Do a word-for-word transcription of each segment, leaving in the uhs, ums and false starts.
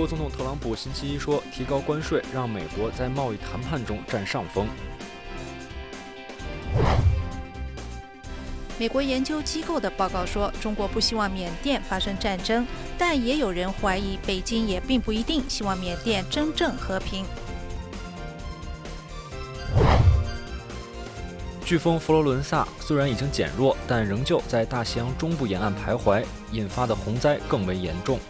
国总统特朗普星期一说，提高关税让美国在贸易谈判中占上风。 美国研究机构的报告说，中国不希望缅甸发生战争，但也有人怀疑北京也并不一定希望缅甸真正和平。 飓风佛罗伦萨虽然已经减弱，但仍旧在大西洋中部沿岸徘徊，引发的洪灾更为严重。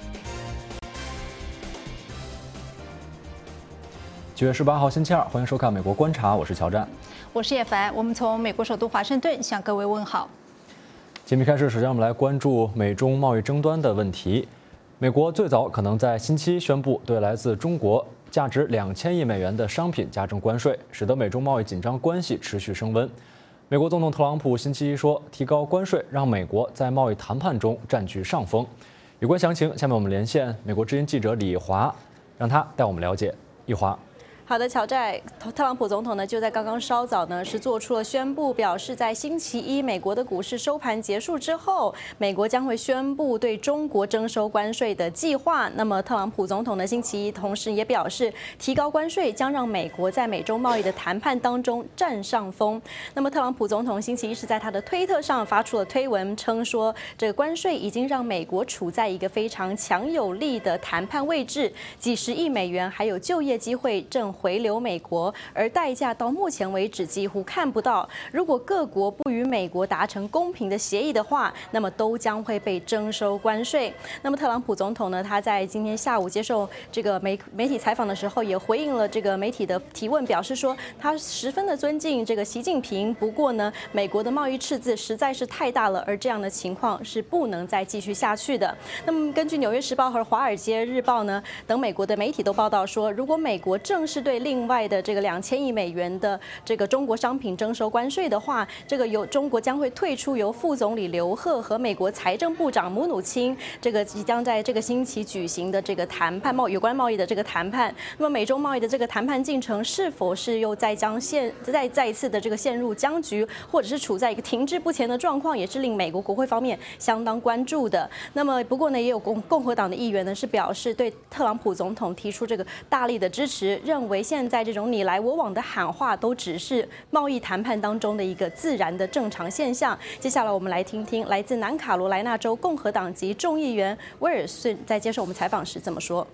九月十八号星期二，欢迎收看《美国观察》，我是乔战， 我是叶凡，我们从美国首都华盛顿向各位问好。 节目开始，首先我们来关注美中贸易争端的问题。美国最早可能在星期一宣布对来自中国价值两千亿美元的商品加征关税，使得美中贸易紧张关系持续升温。美国总统特朗普星期一说，提高关税让美国在贸易谈判中占据上风。有关详情，下面我们连线美国之音记者李华，让他带我们了解。一华。 好的，乔寨，特朗普总统呢就在刚刚稍早呢是做出了宣布，表示在星期一美国的股市收盘结束之后，美国将会宣布对中国征收关税的计划。那么特朗普总统呢星期一同时也表示，提高关税将让美国在美中贸易的谈判当中占上风。那么特朗普总统星期一是在他的推特上发出了推文，称说这个关税已经让美国处在一个非常强有力的谈判位置，几十亿美元还有就业机会正回流美国，而代价到目前为止几乎看不到。如果各国不与美国达成公平的协议的话，那么都将会被征收关税。那么特朗普总统呢，他在今天下午接受这个媒媒体采访的时候，也回应了这个媒体的提问，表示说他十分的尊敬这个习近平，不过呢，美国的贸易赤字实在是太大了，而这样的情况是不能再继续下去的。那么根据《纽约时报》和《华尔街日报》呢等美国的媒体都报道说，如果美国正式对另外的这个两千亿美元的这个中国商品征收关税的话，这个由中国将会退出由副总理刘鹤和美国财政部长姆努钦这个即将在这个星期举行的这个谈判贸有关贸易的这个谈判。那么美中贸易的这个谈判进程是否是又再将陷再再一次的这个陷入僵局，或者是处在一个停滞不前的状况，也是令美国国会方面相当关注的。那么不过呢，也有共共和党的议员呢是表示对特朗普总统提出这个大力的支持，认为现在这种你来我往的喊话都只是贸易谈判当中的一个自然的正常现象。接下来我们来听听来自南卡罗来纳州共和党籍众议员威尔逊在接受我们采访时这么说。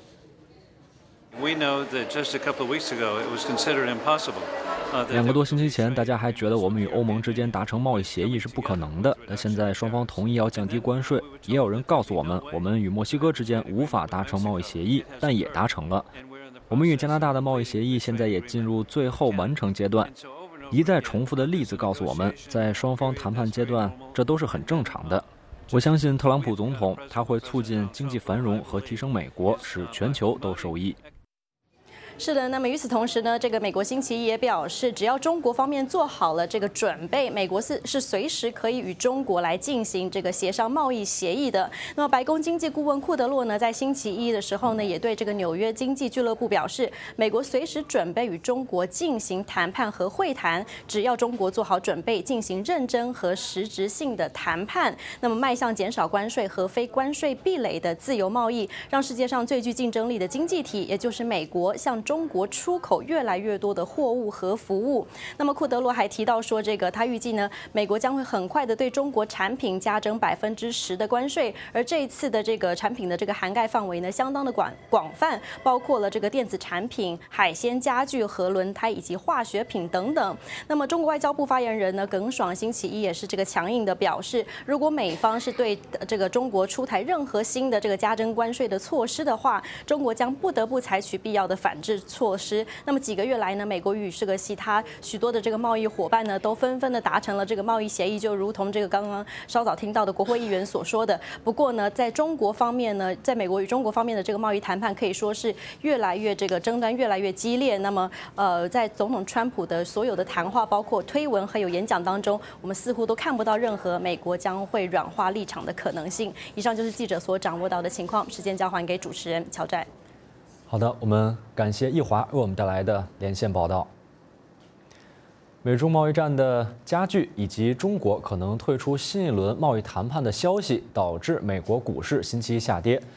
We know that just a couple of weeks ago it was considered impossible. 两个多星期前，大家还觉得我们与欧盟之间达成贸易协议是不可能的。但现在双方同意要降低关税，也有人告诉我们，我们与墨西哥之间无法达成贸易协议，但也达成了。我们与加拿大的贸易协议现在也进入最后完成阶段。一再重复的例子告诉我们，在双方谈判阶段，这都是很正常的。我相信特朗普总统他会促进经济繁荣和提升美国，使全球都受益。 是的，那么与此同时呢，这个美国星期一也表示，只要中国方面做好了这个准备，美国是是随时可以与中国来进行这个协商贸易协议的。那么白宫经济顾问库德洛呢，在星期一的时候呢，也对这个纽约经济俱乐部表示，美国随时准备与中国进行谈判和会谈，只要中国做好准备，进行认真和实质性的谈判，那么迈向减少关税和非关税壁垒的自由贸易，让世界上最具竞争力的经济体，也就是美国，向中国出口越来越多的货物和服务。那么库德罗还提到说，这个他预计呢，美国将会很快的对中国产品加征百分之十的关税，而这一次的这个产品的这个涵盖范围呢，相当的广广泛，包括了这个电子产品、海鲜、家具、核轮胎以及化学品等等。那么中国外交部发言人呢，耿爽星期一也是这个强硬的表示，如果美方是对这个中国出台任何新的这个加征关税的措施的话，中国将不得不采取必要的反制措施。那么几个月来呢，美国与这个其他许多的这个贸易伙伴呢，都纷纷的达成了这个贸易协议，就如同这个刚刚稍早听到的国会议员所说的。不过呢，在中国方面呢，在美国与中国方面的这个贸易谈判可以说是越来越这个争端越来越激烈。那么呃，在总统川普的所有的谈话，包括推文还有演讲当中，我们似乎都看不到任何美国将会软化立场的可能性。以上就是记者所掌握到的情况，时间交还给主持人乔寨。 好的，我们感谢易华为我们带来的连线报道。美中贸易战的加剧以及中国可能退出新一轮贸易谈判的消息，导致美国股市星期一下跌。白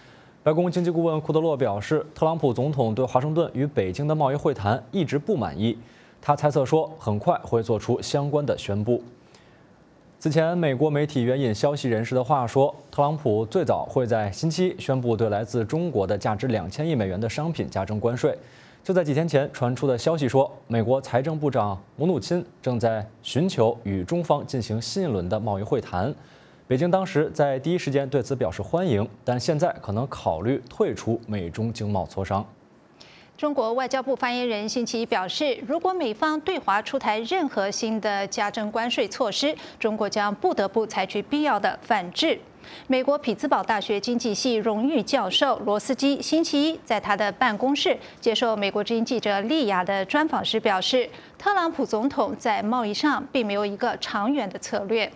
白宫经济顾问库德洛表示，特朗普总统对华盛顿与北京的贸易会谈一直不满意，他猜测说很快会做出相关的宣布。此前，美国媒体援引消息人士的话说，特朗普最早会在星期一宣布对来自中国的价值两千亿美元的商品加征关税。就在几天前传出的消息说，美国财政部长姆努钦正在寻求与中方进行新一轮的贸易会谈。北京当时在第一时间对此表示欢迎，但现在可能考虑退出美中经贸磋商。 中国外交部发言人星期一表示，如果美方对华出台任何新的加征关税措施，中国将不得不采取必要的反制。美国匹兹堡大学经济系荣誉教授罗斯基星期一在他的办公室接受美国之音记者莉亚的专访时表示，特朗普总统在贸易上并没有一个长远的策略。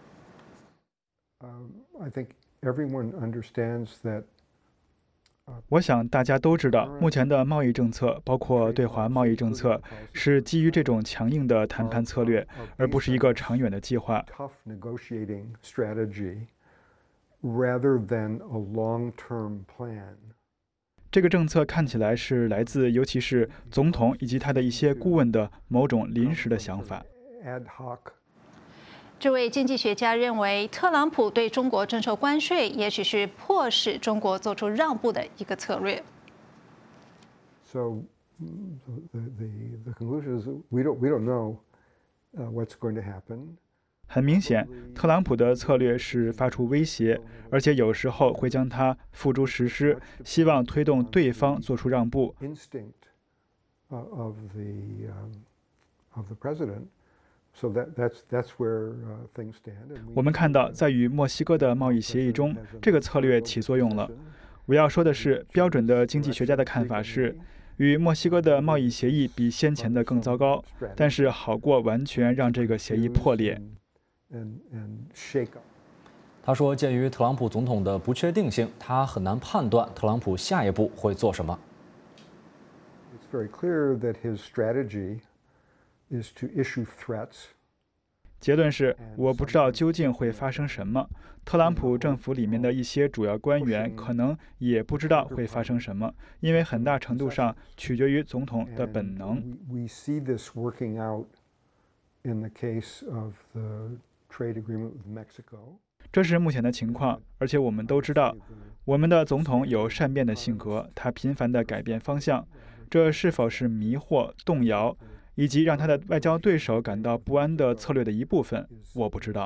I think everyone understands that. 我想大家都知道，目前的贸易政策，包括对华贸易政策，是基于这种强硬的谈判策略，而不是一个长远的计划。这个政策看起来是来自，尤其是总统以及他的一些顾问的某种临时的想法。 这位经济学家认为，特朗普对中国征收关税，也许是迫使中国做出让步的一个策略。 So the the the conclusion is we don't we don't know what's going to happen. 很明显，特朗普的策略是发出威胁，而且有时候会将它付诸实施，希望推动对方做出让步。 Instinct of the of the president. So that, that's, that's where, uh, things stand. 我们看到，在与墨西哥的贸易协议中，这个策略起作用了。我要说的是，标准的经济学家的看法是，与墨西哥的贸易协议比先前的更糟糕，但是好过完全让这个协议破裂。 他说，鉴于特朗普总统的不确定性，他很难判断特朗普下一步会做什么。 It's very clear that his strategy is to issue threats. 结论是，我不知道究竟会发生什么。特朗普政府里面的一些主要官员可能也不知道会发生什么，因为很大程度上取决于总统的本能。 We see this working out in the case of the trade agreement with Mexico. 这是目前的情况，而且我们都知道，我们的总统有善变的性格，他频繁地改变方向。这是否是迷惑、动摇？以及让他的外交对手感到不安的策略的一部分，我不知道。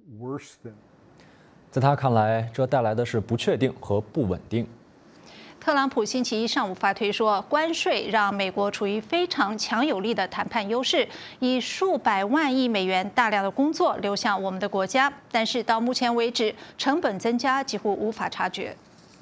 在他看来，这带来的是不确定和不稳定。 特朗普星期一上午发推说，关税让美国处于非常强有力的谈判优势，以数百万亿美元大量的工作流向我们的国家，但是到目前为止，成本增加几乎无法察觉。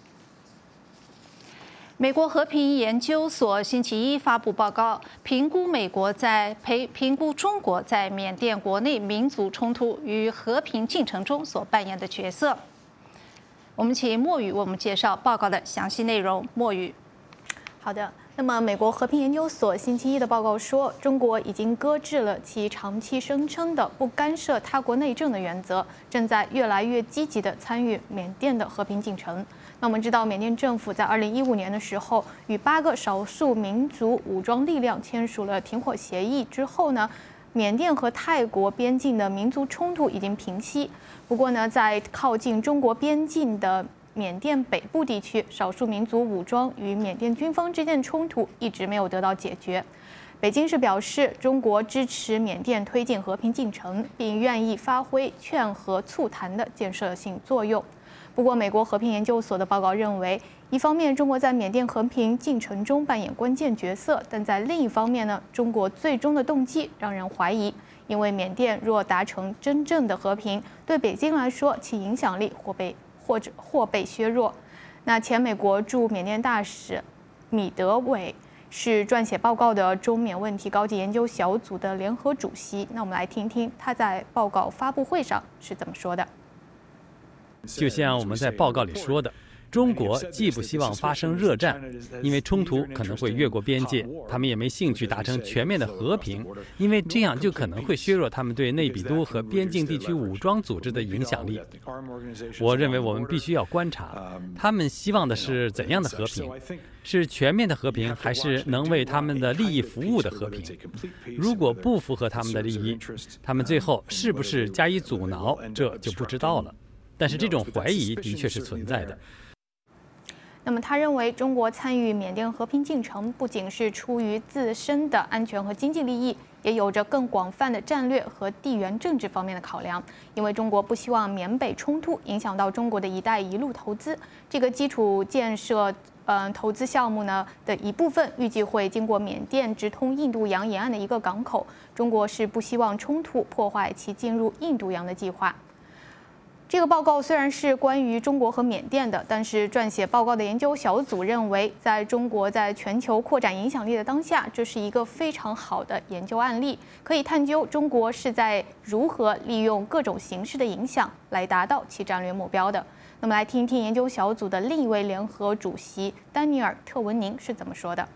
美国和平研究所星期一发布报告，评估美国在评评估中国在缅甸国内民族冲突与和平进程中所扮演的角色。我们请莫宇为我们介绍报告的详细内容。莫宇， 好的。那么，美国和平研究所星期一的报告说，中国已经搁置了其长期声称的不干涉他国内政的原则，正在越来越积极地参与缅甸的和平进程。那我们知道，缅甸政府在二零一五年的时候，与八个少数民族武装力量签署了停火协议之后呢，缅甸和泰国边境的民族冲突已经平息。不过呢，在靠近中国边境的缅甸北部地区，少数民族武装与缅甸军方之间的冲突一直没有得到解决。北京市表示，中国支持缅甸推进和平进程，并愿意发挥劝和促谈的建设性作用。不过，美国和平研究所的报告认为，一方面中国在缅甸和平进程中扮演关键角色，但在另一方面呢，中国最终的动机让人怀疑，因为缅甸若达成真正的和平，对北京来说，其影响力或被或者或被削弱。那前美国驻缅甸大使米德韦是撰写报告的中缅问题高级研究小组的联合主席。那我们来听听他在报告发布会上是怎么说的。 就像我们在报告里说的， 中国既不希望发生热战，因为冲突可能会越过边界，他们也没兴趣达成全面的和平，因为这样就可能会削弱他们对内比都和边境地区武装组织的影响力。我认为我们必须要观察，他们希望的是怎样的和平？是全面的和平，还是能为他们的利益服务的和平？如果不符合他们的利益，他们最后是不是加以阻挠，这就不知道了。但是这种怀疑的确是存在的。 那么他认为，中国参与缅甸和平进程不仅是出于自身的安全和经济利益，也有着更广泛的战略和地缘政治方面的考量。因为中国不希望缅北冲突影响到中国的一带一路投资，这个基础建设呃投资项目呢的一部分预计会经过缅甸直通印度洋沿岸的一个港口。中国是不希望冲突破坏其进入印度洋的计划。这个报告虽然是关于中国和缅甸的，但是撰写报告的研究小组认为，在中国在全球扩展影响力的当下，这是一个非常好的研究案例，可以探究中国是在如何利用各种形式的影响来达到其战略目标的。那么来听一听研究小组的另一位联合主席丹尼尔·特文宁是怎么说的。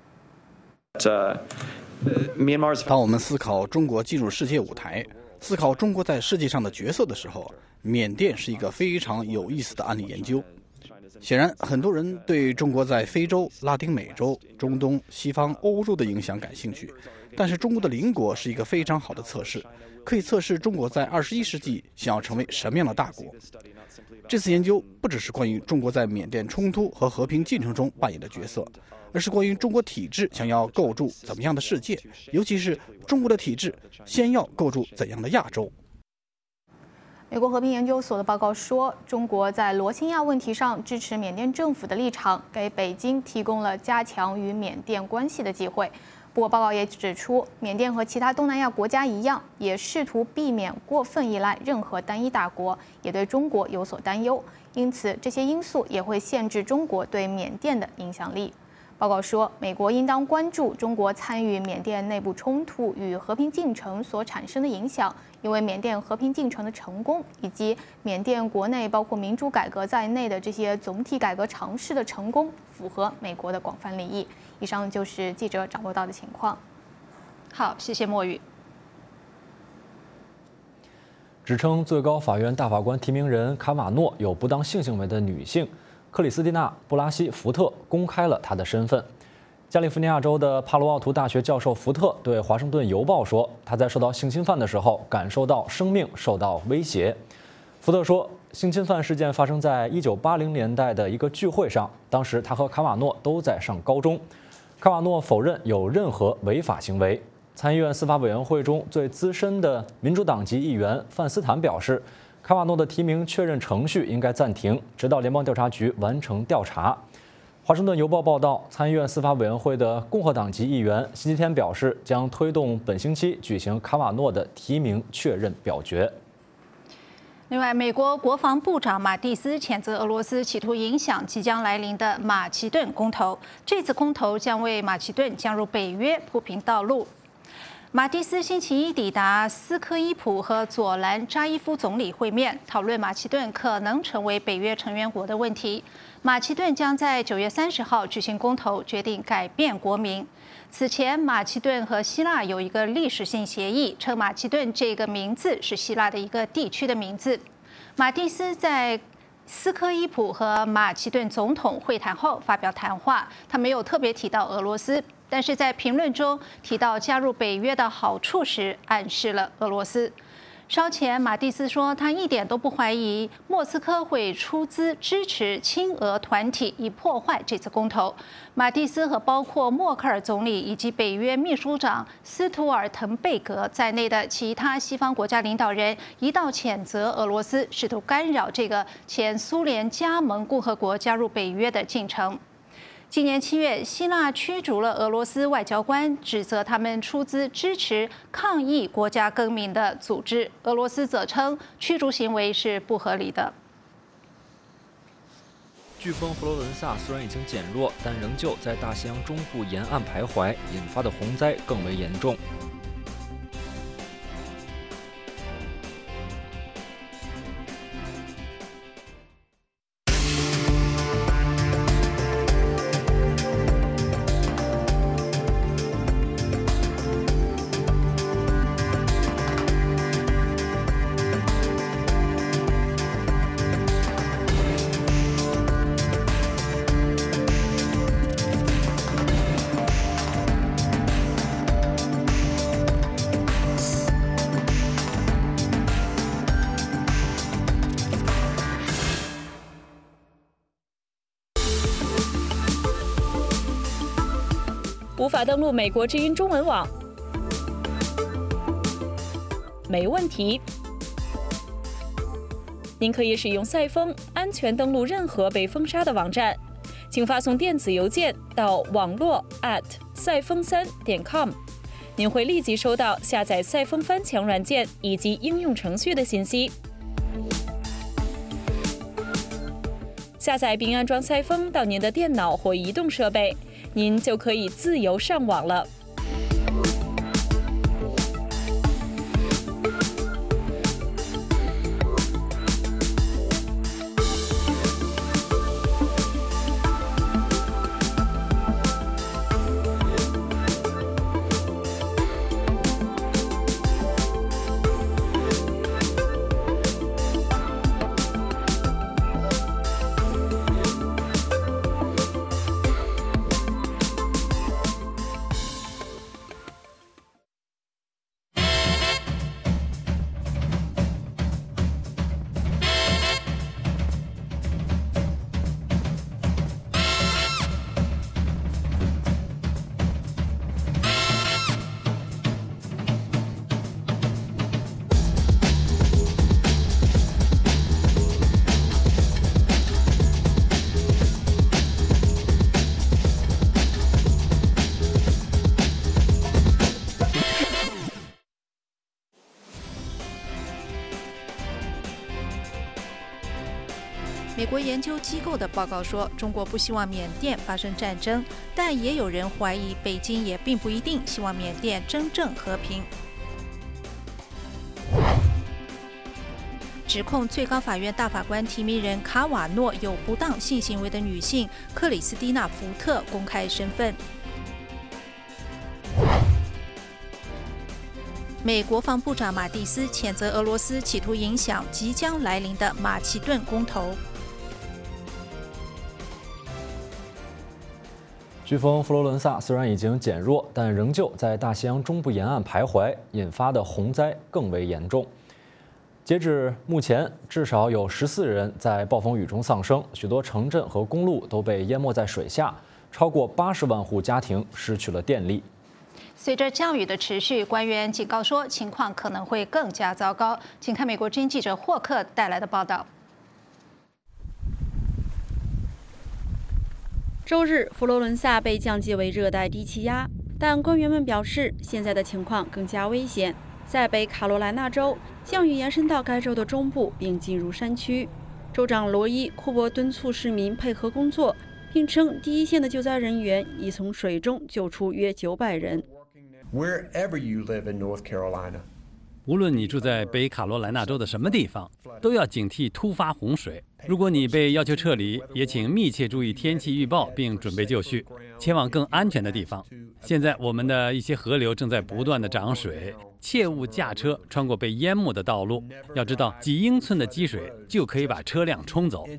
当我们思考中国进入世界舞台，思考中国在世界上的角色的时候，缅甸是一个非常有意思的案例研究。显然，很多人对中国在非洲、拉丁美洲、中东、西方、欧洲的影响感兴趣，但是中国的邻国是一个非常好的测试，可以测试中国在二十一世纪想要成为什么样的大国。这次研究不只是关于中国在缅甸冲突和和平进程中扮演的角色，而是关于中国体制想要构筑怎么样的世界，尤其是中国的体制先要构筑怎样的亚洲。 美国和平研究所的报告说，中国在罗兴亚问题上支持缅甸政府的立场，给北京提供了加强与缅甸关系的机会。不过，报告也指出，缅甸和其他东南亚国家一样，也试图避免过分依赖任何单一大国，也对中国有所担忧。因此，这些因素也会限制中国对缅甸的影响力。报告说，美国应当关注中国参与缅甸内部冲突与和平进程所产生的影响，因为缅甸和平进程的成功，以及缅甸国内包括民主改革在内的这些总体改革尝试的成功，符合美国的广泛利益。以上就是记者掌握到的情况。 好，谢谢墨雨。 指称最高法院大法官提名人卡瓦诺有不当性行为的女性克里斯蒂娜·布拉西·福特公开了她的身份。加利福尼亚州的帕罗奥图大学教授福特对《华盛顿邮报》说，他在受到性侵犯的时候感受到生命受到威胁。福特说，性侵犯事件发生在一九八零年代的一个聚会上，当时他和卡瓦诺都在上高中。卡瓦诺否认有任何违法行为。参议院司法委员会中最资深的民主党籍议员范斯坦表示，卡瓦诺的提名确认程序应该暂停，直到联邦调查局完成调查。华盛顿邮报报道，参议院司法委员会的共和党籍议员星期天表示，将推动本星期举行卡瓦诺的提名确认表决。 另外，美国国防部长马蒂斯谴责俄罗斯企图影响即将来临的马其顿公投，这次公投将为马其顿加入北约铺平道路。马蒂斯星期一抵达斯科伊普和佐兰扎伊夫总理会面，讨论马其顿可能成为北约成员国的问题。马其顿将在九月三十号举行公投，决定改变国名。此前，马其顿和希腊有一个历史性协议，称马其顿这个名字是希腊的一个地区的名字。马蒂斯在斯科伊普和马其顿总统会谈后发表谈话，他没有特别提到俄罗斯，但是在评论中提到加入北约的好处时，暗示了俄罗斯。稍前，马蒂斯说，他一点都不怀疑莫斯科会出资支持亲俄团体，以破坏这次公投。马蒂斯和包括默克尔总理以及北约秘书长斯图尔滕贝格在内的其他西方国家领导人一道谴责俄罗斯试图干扰这个前苏联加盟共和国加入北约的进程。今年七月，希腊驱逐了俄罗斯外交官，指责他们出资支持抗议国家更名的组织。俄罗斯则称驱逐行为是不合理的。 飓风佛罗伦萨虽然已经减弱，但仍旧在大西洋中部沿岸徘徊，引发的洪灾更为严重。 无法登录美国之音中文网？没问题。您可以使用赛风安全登录任何被封杀的网站，请发送电子邮件到网络 at 赛风三点 com， 您会立即收到下载赛风翻墙软件以及应用程序的信息。下载并安装赛风到您的电脑或移动设备，您就可以自由上网了。 美国研究机构的报告说，中国不希望缅甸发生战争，但也有人怀疑北京也并不一定希望缅甸真正和平。指控最高法院大法官提名人卡瓦诺有不当性行为的女性克里斯蒂娜·福特公开身份。美国防部长马蒂斯谴责俄罗斯企图影响即将来临的马其顿公投。 飓风佛罗伦萨虽然已经减弱，但仍旧在大西洋中部沿岸徘徊，引发的洪灾更为严重。截至目前，至少有十四人在暴风雨中丧生，许多城镇和公路都被淹没在水下，超过八十万户家庭失去了电力。 随着降雨的持续，官员警告说情况可能会更加糟糕。请看美国之音记者霍克带来的报道。 周日，佛罗伦萨被降级为热带低气压，但官员们表示，现在的情况更加危险。在北卡罗来纳州，降雨延伸到该州的中部，并进入山区。州长罗伊·库珀敦促市民配合工作，并称第一线的救灾人员已从水中救出约九百人。 Wherever you live in North Carolina. 无论你住在北卡罗来纳州的什么地方，都要警惕突发洪水。如果你被要求撤离，也请密切注意天气预报，并准备就绪，前往更安全的地方。现在我们的一些河流正在不断的涨水，切勿驾车穿过被淹没的道路。要知道，几英寸的积水就可以把车辆冲走。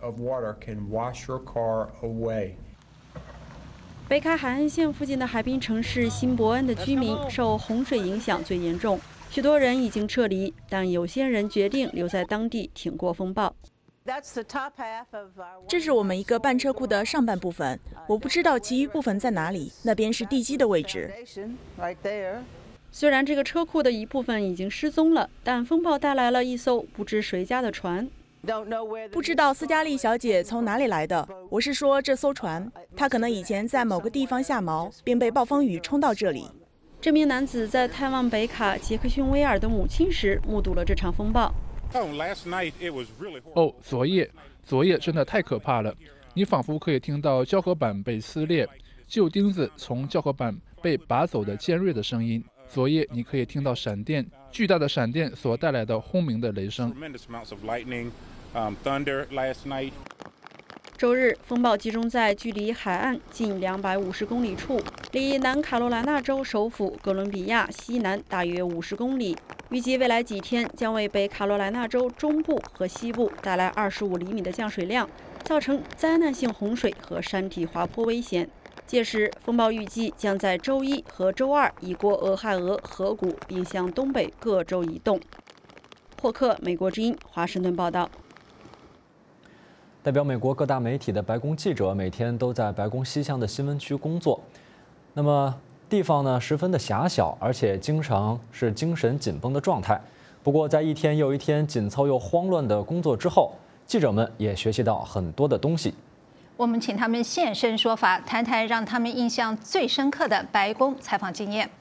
北卡海岸线附近的海滨城市新伯恩的居民受洪水影响最严重，许多人已经撤离，但有些人决定留在当地挺过风暴。 这是我们一个半车库的上半部分，我不知道其余部分在哪里，那边是地基的位置。 虽然这个车库的一部分已经失踪了，但风暴带来了一艘不知谁家的船。 不知道斯嘉丽小姐从哪里来的，我是说这艘船，她可能以前在某个地方下锚，并被暴风雨冲到这里。 这名男子在探望北卡杰克逊威尔的母亲时，目睹了这场风暴。 哦，昨夜，昨夜真的太可怕了！你仿佛可以听到胶合板被撕裂，旧钉子从胶合板被拔走的尖锐的声音。昨夜你可以听到闪电，巨大的闪电所带来的轰鸣的雷声。 周日，风暴集中在距离海岸近两百五十公里处，离南卡罗来纳州首府哥伦比亚西南大约五十公里。预计未来几天将为北卡罗来纳州中部和西部带来二十五厘米的降水量，造成灾难性洪水和山体滑坡危险。届时，风暴预计将在周一和周二移过俄亥俄河谷，并向东北各州移动。霍克，美国之音，华盛顿报道。 代表美国各大媒体的白宫记者每天都在白宫西厢的新闻区工作。 那么地方呢十分的狭小，而且经常是精神紧绷的状态。不过在一天又一天紧凑又慌乱的工作之后，记者们也学习到很多的东西。 我们请他们现身说法，谈谈让他们印象最深刻的白宫采访经验。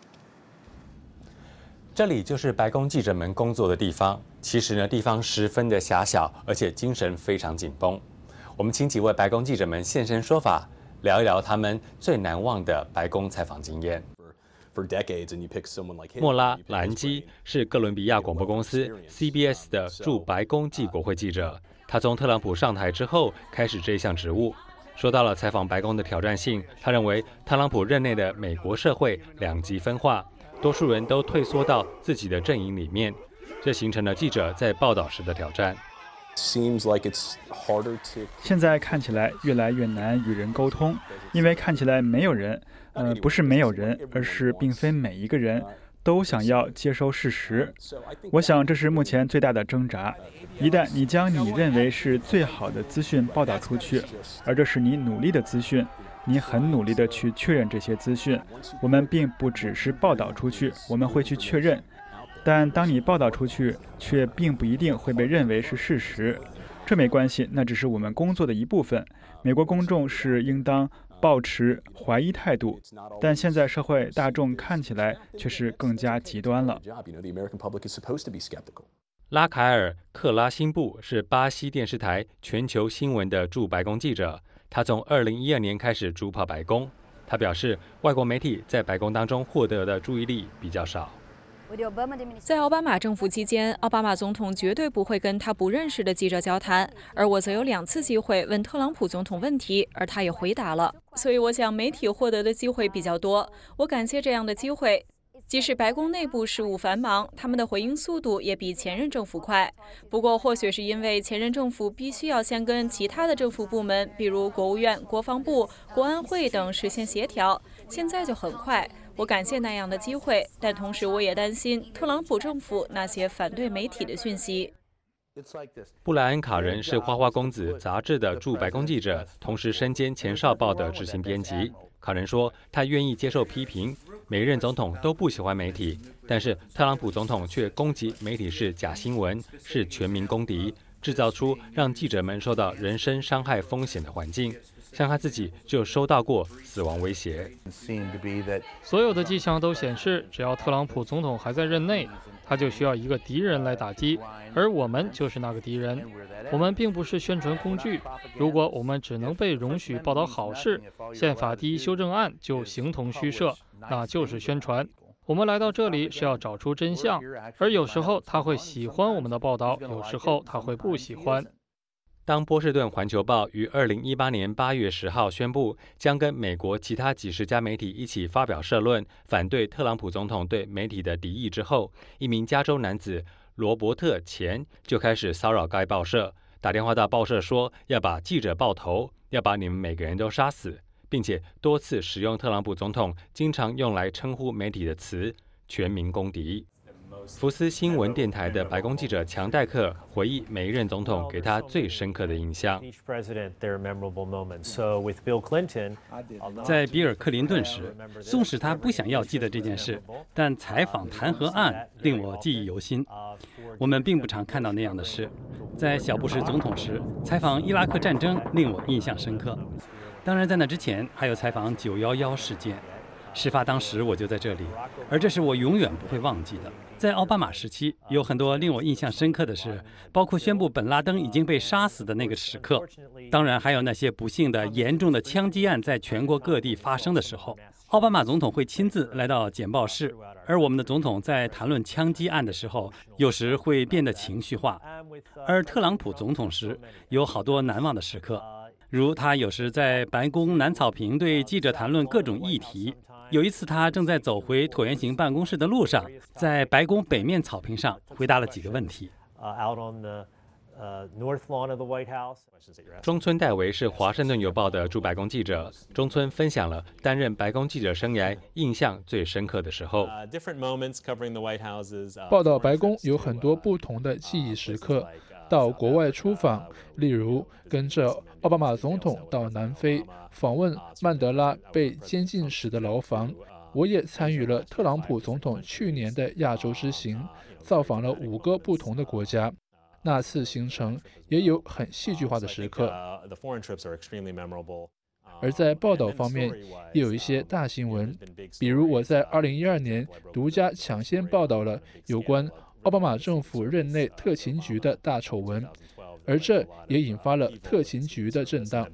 这里就是白宫记者们工作的地方。其实呢，地方十分的狭小，而且精神非常紧绷。我们请几位白宫记者们现身说法，聊一聊他们最难忘的白宫采访经验。莫拉·兰基是哥伦比亚广播公司 C B S 的驻白宫暨国会记者。他从特朗普上台之后开始这一项职务。说到了采访白宫的挑战性，他认为特朗普任内的美国社会两极分化，多数人都退缩到自己的阵营里面，这形成了记者在报道时的挑战。 现在看起来越来越难与人沟通，因为看起来没有人，呃，不是没有人，而是并非每一个人都想要接收事实。我想这是目前最大的挣扎。一旦你将你认为是最好的资讯报道出去，而这是你努力的资讯，你很努力地去确认这些资讯。我们并不只是报道出去，我们会去确认。但当你报道出去，却并不一定会被认为是事实。这没关系，那只是我们工作的一部分。美国公众是应当抱持怀疑态度，但现在社会大众看起来却是更加极端了。 拉凯尔·克拉辛布是巴西电视台全球新闻的驻白宫记者，他从二零一二年开始主跑白宫。他表示，外国媒体在白宫当中获得的注意力比较少。 在奥巴马政府期间，奥巴马总统绝对不会跟他不认识的记者交谈，而我则有两次机会问特朗普总统问题，而他也回答了。所以我想媒体获得的机会比较多，我感谢这样的机会。即使白宫内部事务繁忙，他们的回应速度也比前任政府快。不过或许是因为前任政府必须要先跟其他的政府部门，比如国务院、国防部、国安会等实现协调，现在就很快。我感谢那样的机会，但同时我也担心特朗普政府那些反对媒体的讯息。 布莱恩·卡人是《花花公子》杂志的驻白宫记者，同时身兼前哨报的执行编辑。卡人说，他愿意接受批评，每任总统都不喜欢媒体，但是特朗普总统却攻击媒体是假新闻，是全民公敌，制造出让记者们受到人身伤害风险的环境。像他自己就收到过死亡威胁。 所有的迹象都显示，只要特朗普总统还在任内，他就需要一个敌人来打击，而我们就是那个敌人。我们并不是宣传工具，如果我们只能被容许报道好事，宪法第一修正案就形同虚设，那就是宣传。我们来到这里是要找出真相，而有时候他会喜欢我们的报道，有时候他会不喜欢。 当波士顿环球报于二零一八年八月十号宣布将跟美国其他几十家媒体一起发表社论，反对特朗普总统对媒体的敌意之后，一名加州男子罗伯特·钱就开始骚扰该报社，打电话到报社说要把记者爆头，要把你们每个人都杀死，并且多次使用特朗普总统经常用来称呼媒体的词“全民公敌”。福斯新闻电台的白宫记者强代克回忆每一任总统给他最深刻的印象。 在比尔·克林顿时，纵使他不想要记得这件事，但采访弹劾案令我记忆犹新。我们并不常看到那样的事。在小布什总统时，采访伊拉克战争令我印象深刻。当然，在那之前还有采访九一一事件。事发当时我就在这里，而这是我永远不会忘记的。在奥巴马时期，有很多令我印象深刻的事，包括宣布本拉登已经被杀死的那个时刻，当然还有那些不幸的严重的枪击案在全国各地发生的时候，奥巴马总统会亲自来到简报室，而我们的总统在谈论枪击案的时候，有时会变得情绪化。而特朗普总统时，有好多难忘的时刻，如他有时在白宫南草坪对记者谈论各种议题。有一次，他正在走回椭圆形办公室的路上，在白宫北面草坪上回答了几个问题。 中村代维是《华盛顿邮报》的驻白宫记者。中村分享了担任白宫记者生涯印象最深刻的时候。 报道白宫有很多不同的记忆时刻， 到国外出访，例如跟着奥巴马总统到南非访问曼德拉被监禁时的牢房。我也参与了特朗普总统去年的亚洲之行，造访了五个不同的国家。那次行程也有很戏剧化的时刻。而在报道方面，也有一些大新闻，比如我在二零一二年独家抢先报道了有关奥巴马政府任内特勤局的大丑闻，而这也引发了特勤局的震荡。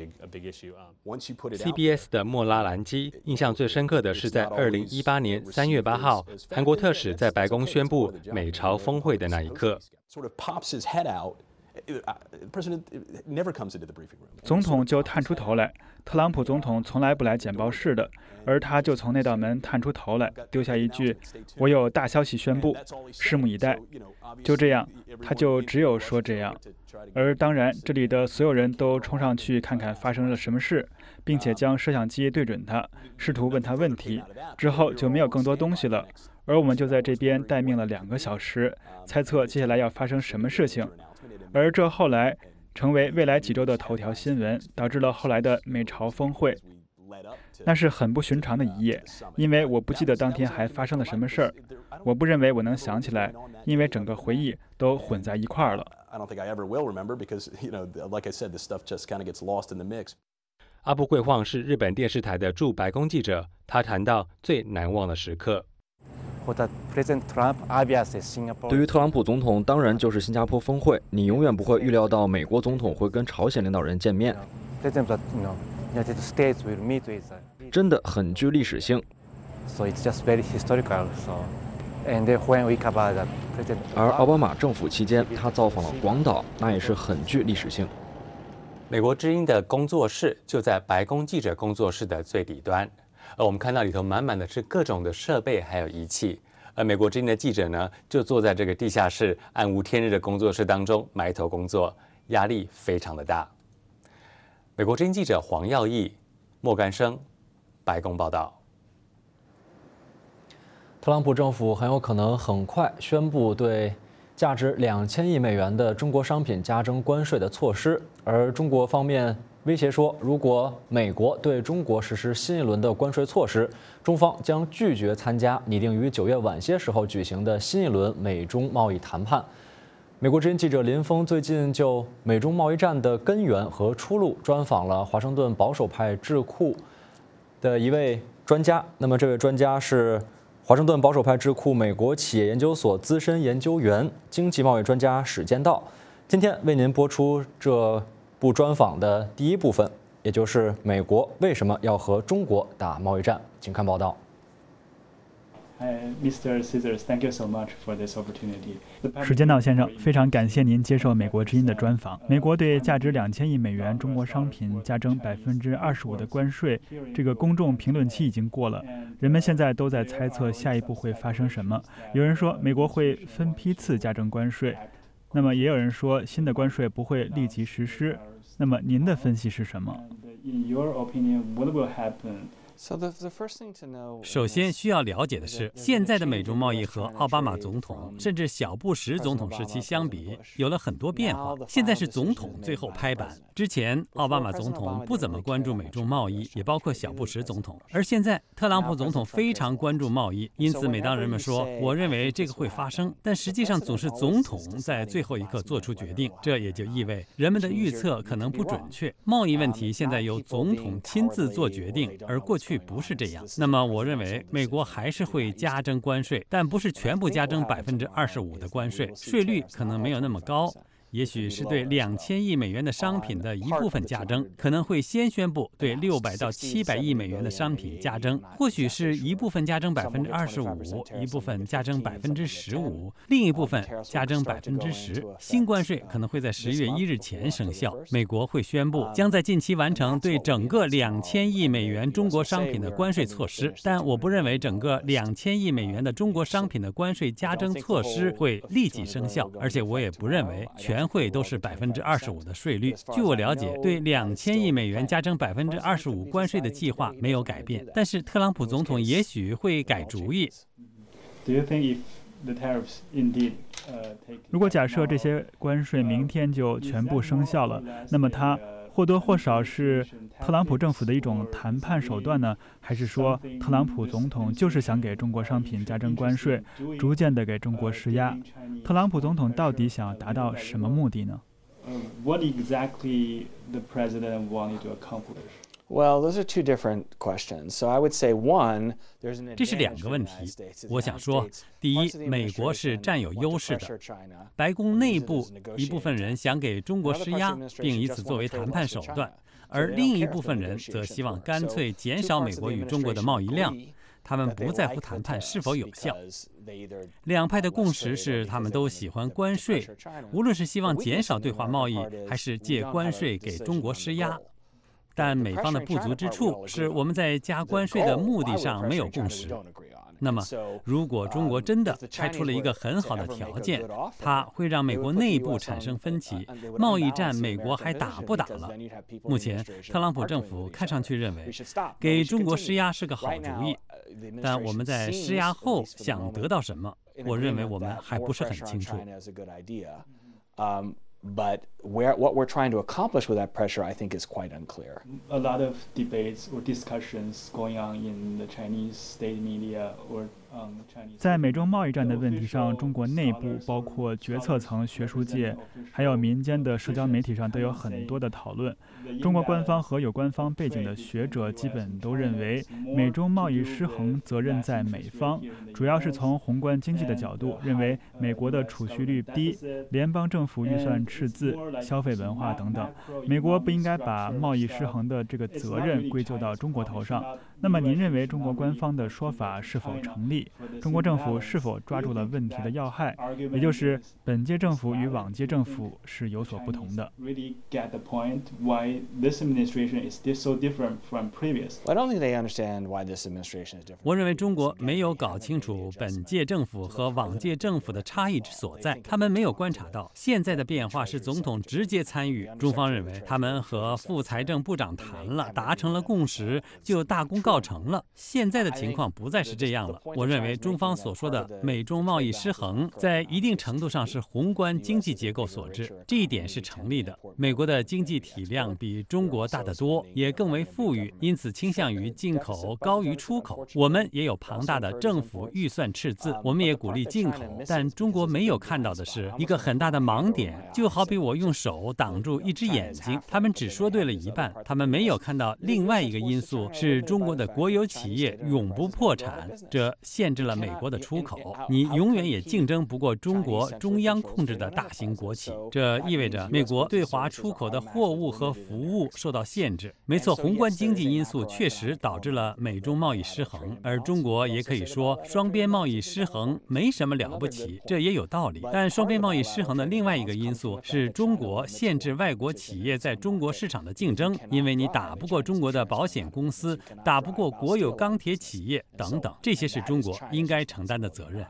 C B S 的莫拉兰基印象最深刻的是在二零一八年三月八号，韩国特使在白宫宣布美朝峰会的那一刻。 总统就探出头来，特朗普总统从来不来简报室的，而他就从那道门探出头来，丢下一句：“我有大消息宣布，拭目以待。”就这样，他就只有说这样。而当然，这里的所有人都冲上去看看发生了什么事，并且将摄像机对准他，试图问他问题。之后就没有更多东西了，而我们就在这边待命了两个小时，猜测接下来要发生什么事情。而这后来成为未来几周的头条新闻，导致了后来的美朝峰会。那是很不寻常的一夜，因为我不记得当天还发生了什么事儿，我不认为我能想起来，因为整个回忆都混在一块儿了。 阿部贵晃是日本电视台的驻白宫记者，他谈到最难忘的时刻。 对于特朗普总统，当然就是新加坡峰会。你永远不会预料到美国总统会跟朝鲜领导人见面，真的很具历史性。而奥巴马政府期间，他造访了广岛，那也是很具历史性。 美国之音的工作室就在白宫记者工作室的最底端。而我们看到里头满满的是各种的设备还有仪器，而美国之音的记者呢，就坐在这个地下室暗无天日的工作室当中埋头工作，压力非常的大。美国之音记者黄耀义、莫干生，白宫报道。 特朗普政府很有可能很快宣布对价值两千亿美元的中国商品加征关税的措施，而中国方面威胁说，如果美国对中国实施新一轮的关税措施，中方将拒绝参加拟定于九月晚些时候举行的新一轮美中贸易谈判。美国之音记者林峰最近就美中贸易战的根源和出路专访了华盛顿保守派智库的一位专家。那么这位专家是华盛顿保守派智库美国企业研究所资深研究员、经济贸易专家史建道。今天为您播出这部专访的第一部分，也就是美国为什么要和中国打贸易战，请看报道。 Mister Scissors, thank you so much for this opportunity. 史建道先生，非常感谢您接受美国之音的专访。美国对价值两千亿美元中国商品加征百分之二十五的关税，这个公众评论期已经过了，人们现在都在猜测下一步会发生什么。有人说美国会分批次加征关税，那么也有人说新的关税不会立即实施。那么您的分析是什么？ In your opinion, what will happen? 首先需要了解的是，现在的美中贸易和奥巴马总统甚至小布什总统时期相比，有了很多变化。现在是总统最后拍板，之前奥巴马总统不怎么关注美中贸易，也包括小布什总统。而现在特朗普总统非常关注贸易，因此每当人们说我认为这个会发生，但实际上总是总统在最后一刻做出决定，这也就意味人们的预测可能不准确。贸易问题现在由总统亲自做决定，而过去不是这样。那么我认为美国还是会加征关税，但不是全部加征百分之二十五的关税，税率可能没有那么高。也许是对两千亿美元的商品的一部分加征，可能会先宣布对六百到七百亿美元的商品加征，或许是一部分加征百分之二十五，一部分加征百分之十五，另一部分加征百分之十。新关税可能会在十月一日前生效。美国会宣布将在近期完成对整个两千亿美元中国商品的关税措施，但我不认为整个两千亿美元的中国商品的关税加征措施会立即生效，而且我也不认为全会都是百分之二十五的税率。据我了解，对两千亿美元加征百分之二十五关税的计划没有改变，但是特朗普总统也许会改主意。 Do you think if the tariffs indeed 如果假设这些关税明天就全部生效了，那么它或多或少是特朗普政府的一种谈判手段呢，还是说特朗普总统就是想给中国商品加征关税，逐渐的给中国施压？特朗普总统到底想要达到什么目的呢？ What exactly the president wanted to accomplish? Well, those are two different questions. So I would say one, there's an 这是两个问题。我想说，第一，美国是占有优势的。白宫内部一部分人想给中国施压，并以此作为谈判手段，而另一部分人则希望干脆减少美国与中国的贸易量。他们不在乎谈判是否有效。两派的共识是，他们都喜欢关税，无论是希望减少对华贸易，还是借关税给中国施压。但美方的不足之处是，我们在加关税的目的上没有共识。那么，如果中国真的开出了一个很好的条件，它会让美国内部产生分歧，贸易战美国还打不打了？目前，特朗普政府看上去认为给中国施压是个好主意，但我们在施压后想得到什么，我认为我们还不是很清楚。 But where, what we're trying to accomplish with that pressure, I think, is quite unclear. A lot of debates or discussions going on in the Chinese state media or 在美中贸易战的问题上，中国内部包括决策层、学术界，还有民间的社交媒体上都有很多的讨论。中国官方和有官方背景的学者基本都认为，美中贸易失衡责任在美方，主要是从宏观经济的角度，认为美国的储蓄率低，联邦政府预算赤字、消费文化等等，美国不应该把贸易失衡的这个责任归咎到中国头上。那么您认为中国官方的说法是否成立？中国政府是否抓住了问题的要害？也就是本届政府与往届政府是有所不同的。 我认为中国没有搞清楚本届政府和往届政府的差异之所在，他们没有观察到现在的变化是总统直接参与。中方认为他们和副财政部长谈了，达成了共识，就大功告成了。现在的情况不再是这样了。我认为中方所说的美中贸易失衡，在一定程度上是宏观经济结构所致，这一点是成立的。美国的经济体量比中国大得多，也更为富裕，因此倾向于进口高于出口。我们也有庞大的政府预算赤字，我们也鼓励进口，但中国没有看到的是一个很大的盲点，就好比我用手挡住一只眼睛，他们只说对了一半，他们没有看到另外一个因素是中国的国有企业永不破产，这限制了美国的出口，你永远也竞争不过中国中央控制的大型国企。这意味着美国对华出口的货物和服务受到限制。没错，宏观经济因素确实导致了美中贸易失衡，而中国也可以说双边贸易失衡没什么了不起，这也有道理。但双边贸易失衡的另外一个因素是中国限制外国企业在中国市场的竞争，因为你打不过中国的保险公司，打不过国有钢铁企业等等，这些是中国应该承担的责任。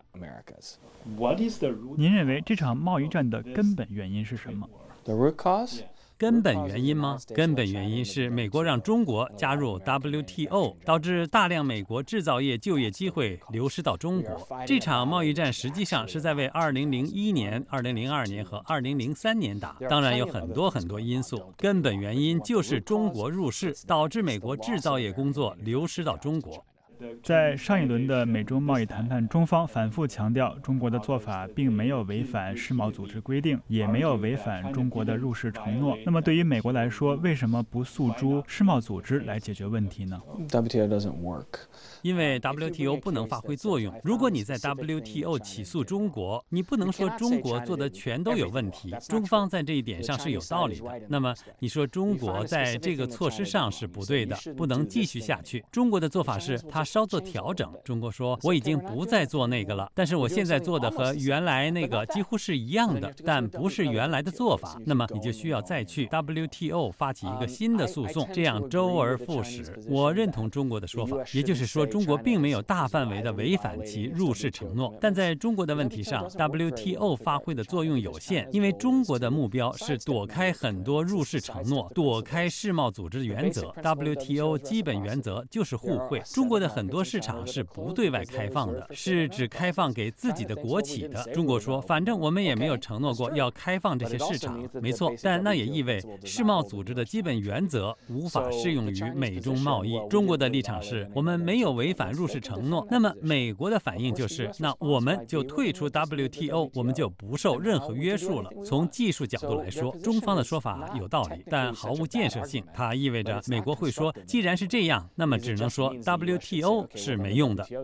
您认为这场贸易战的根本原因是什么？ The root cause? 根本原因吗？根本原因是美国让中国加入 W T O， 导致大量美国制造业就业机会流失到中国。这场贸易战实际上是在为二零零一年、二零零二年和二零零三年打。当然有很多很多因素，根本原因就是中国入市，导致美国制造业工作流失到中国。 在上一轮的美中贸易谈判，中方反复强调，中国的做法并没有违反世贸组织规定，也没有违反中国的入世承诺。那么对于美国来说，为什么不诉诸世贸组织来解决问题呢？ W T O doesn't work. 因为 W T O 不能发挥作用。如果你在 W T O 起诉中国，你不能说中国做的全都有问题，中方在这一点上是有道理的。那么你说中国在这个措施上是不对的，不能继续下去。中国的做法是他稍作调整。中国说我已经不再做那个了，但是我现在做的和原来那个几乎是一样的，但不是原来的做法。那么你就需要再去 W T O 发起一个新的诉讼，这样周而复始。我认同中国的说法，也就是说中国并没有大范围的违反其入世承诺，但在中国的问题上 W T O 发挥的作用有限，因为中国的目标是躲开很多入世承诺，躲开世贸组织的原则。 W T O 基本原则就是互惠，中国的很多市场是不对外开放的，是只开放给自己的国企的。中国说，反正我们也没有承诺过要开放这些市场，没错，但那也意味世贸组织的基本原则无法适用于美中贸易。中国的立场是，我们没有违反入世承诺。那么美国的反应就是，那我们就退出 W T O， 我们就不受任何约束了。从技术角度来说，中方的说法有道理，但毫无建设性。它意味着美国会说，既然是这样，那么只能说 W T O 是没用的。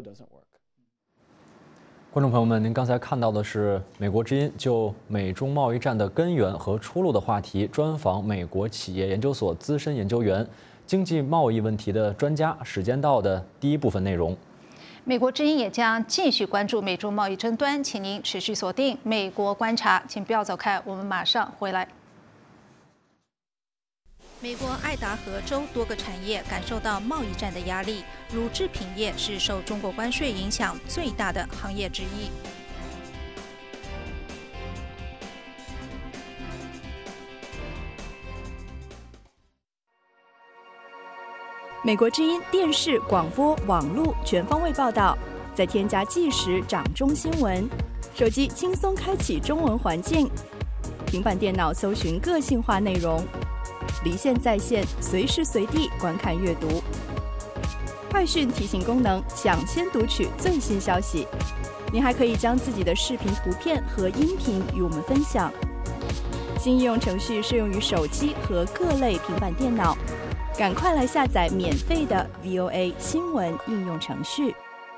观众朋友们，您刚才看到的是美国之音就美中贸易战的根源和出路的话题专访美国企业研究所资深研究员、经济贸易问题的专家史坚道的第一部分内容。 美国之音也将继续关注美中贸易争端，请您持续锁定美国观察，请不要走开，我们马上回来。美国爱达荷州多个产业感受到贸易战的压力，乳制品业是受中国关税影响最大的行业之一。 美国之音电视、广播、网络全方位报道，再添加即时掌中新闻，手机轻松开启中文环境，平板电脑搜寻个性化内容。离线在线，随时随地观看阅读。快讯提醒功能，抢先读取最新消息。您还可以将自己的视频、图片和音频与我们分享。新应用程序适用于手机和各类平板电脑，赶快来下载免费的 V O A 新闻应用程序。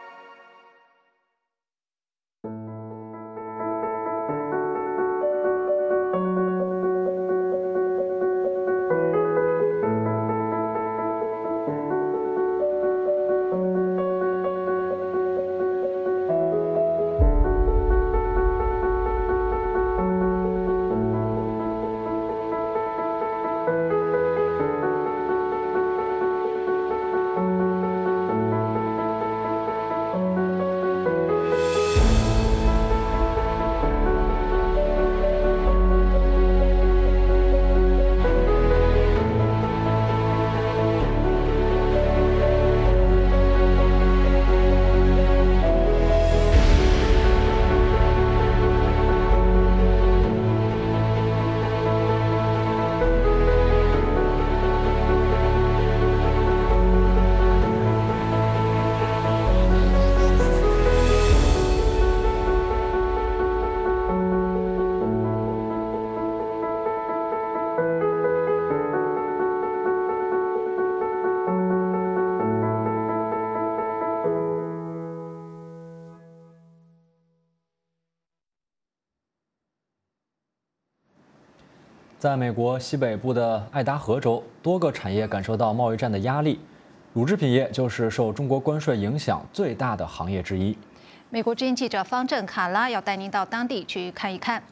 在美国西北部的爱达荷州，多个产业感受到贸易战的压力，乳制品业就是受中国关税影响最大的行业之一。 美国之音记者方正卡拉要带您到当地去看一看。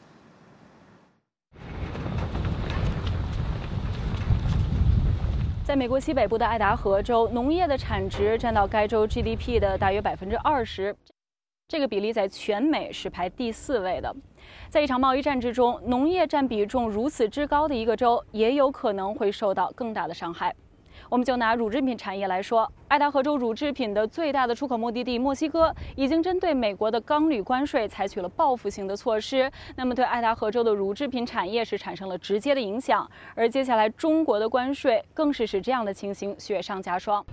在美国西北部的爱达荷州，农业的产值占到该州 G D P 的大约百分之二十，这个比例在全美是排第四位的。在一场贸易战之中，农业占比重如此之高的一个州，也有可能会受到更大的伤害。我们就拿乳制品产业来说，爱达荷州乳制品的最大的出口目的地墨西哥已经针对美国的钢铝关税采取了报复性的措施，那么对爱达荷州的乳制品产业是产生了直接的影响。而接下来中国的关税更是使这样的情形雪上加霜。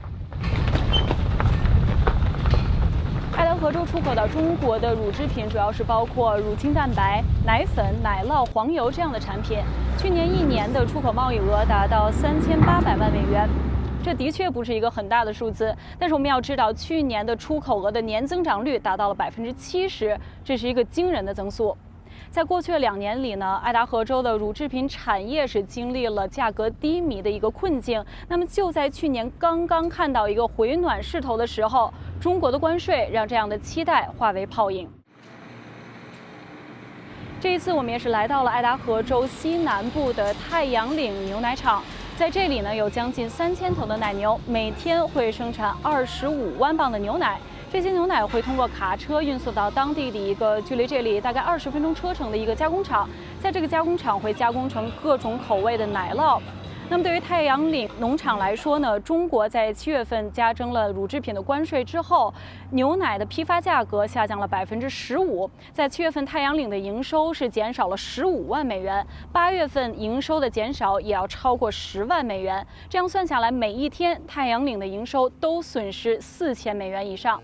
爱达荷州出口到中国的乳制品主要是包括乳清蛋白、奶粉、奶酪、黄油这样的产品。去年一年的出口贸易额达到三千八百万美元，这的确不是一个很大的数字。但是我们要知道，去年的出口额的年增长率达到了百分之七十，这是一个惊人的增速。在过去的两年里呢，爱达荷州的乳制品产业是经历了价格低迷的一个困境。那么就在去年刚刚看到一个回暖势头的时候，中国的关税让这样的期待化为泡影。这一次我们也是来到了爱达荷州西南部的太阳岭牛奶厂，在这里呢有将近三千头的奶牛，每天会生产二十五万磅的牛奶。这些牛奶会通过卡车运送到当地的一个距离这里大概二十分钟车程的一个加工厂，在这个加工厂会加工成各种口味的奶酪。 那么对于太阳岭农场来说呢，中国在七月份加征了乳制品的关税之后，牛奶的批发价格下降了百分之十五。在七月份，太阳岭的营收是减少了十五万美元，八月份营收的减少也要超过十万美元。这样算下来，每一天太阳岭的营收都损失四千美元以上。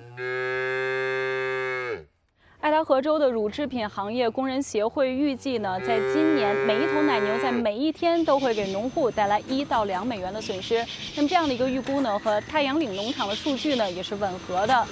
爱达荷州的乳制品行业工人协会预计呢，在今年每一头奶牛在每一天都会给农户带来一到两美元的损失。那么这样的一个预估呢，和太阳岭农场的数据呢也是吻合的。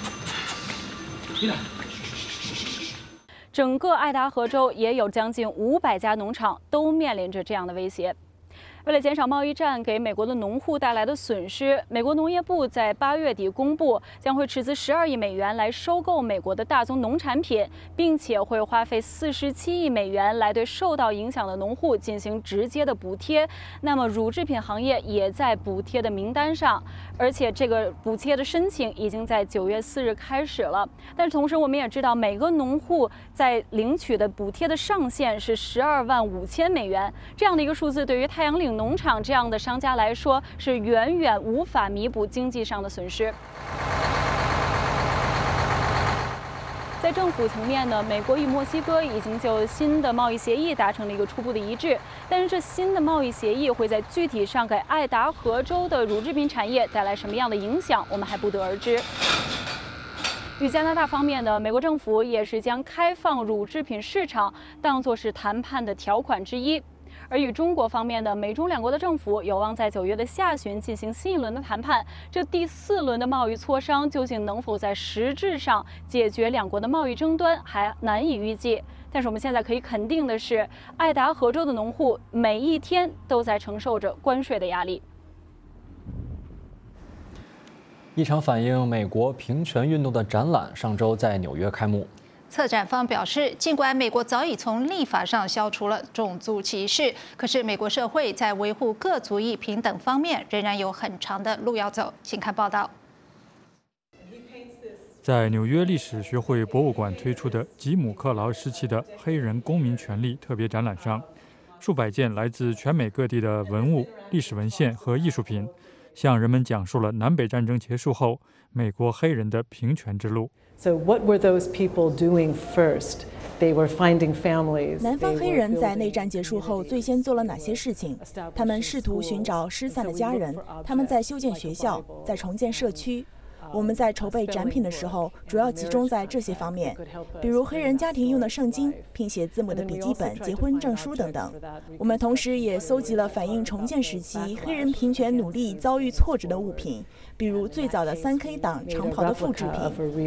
整个爱达荷州也有将近五百家农场都面临着这样的威胁。为了减少贸易战给美国的农户带来的损失，美国农业部在八月底公布，将会斥资十二亿美元来收购美国的大宗农产品，并且会花费四十七亿美元来对受到影响的农户进行直接的补贴。那么，乳制品行业也在补贴的名单上，而且这个补贴的申请已经在九月四日开始了。但是同时，我们也知道，每个农户在领取的补贴的上限是十二万五千美元，这样的一个数字，对于太阳岭农场这样的商家来说，是远远无法弥补经济上的损失。在政府层面呢，美国与墨西哥已经就新的贸易协议达成了一个初步的一致，但是这新的贸易协议会在具体上给爱达荷州的乳制品产业带来什么样的影响，我们还不得而知。与加拿大方面呢，美国政府也是将开放乳制品市场当作是谈判的条款之一。而与中国方面的美中两国的政府有望在九月的下旬进行新一轮的谈判。这第四轮的贸易磋商究竟能否在实质上解决两国的贸易争端，还难以预计。但是我们现在可以肯定的是，爱达荷州的农户每一天都在承受着关税的压力。 一场反映美国平权运动的展览上周在纽约开幕。 策展方表示，尽管美国早已从立法上消除了种族歧视，可是美国社会在维护各族裔平等方面仍然有很长的路要走。请看报道。 在纽约历史学会博物馆推出的吉姆·克劳时期的黑人公民权利特别展览上，数百件来自全美各地的文物、历史文献和艺术品，向人们讲述了南北战争结束后美国黑人的平权之路。 So what were those people doing first? They were finding families. 南方黑人在内战结束后最先做了哪些事情？他们试图寻找失散的家人，他们在修建学校，在重建社区。我们在筹备展品的时候，主要集中在这些方面，比如黑人家庭用的圣经、拼写字母的笔记本、结婚证书等等。我们同时也搜集了反映重建时期黑人平权努力遭遇挫折的物品，比如最早的三 K 党长袍的复制品。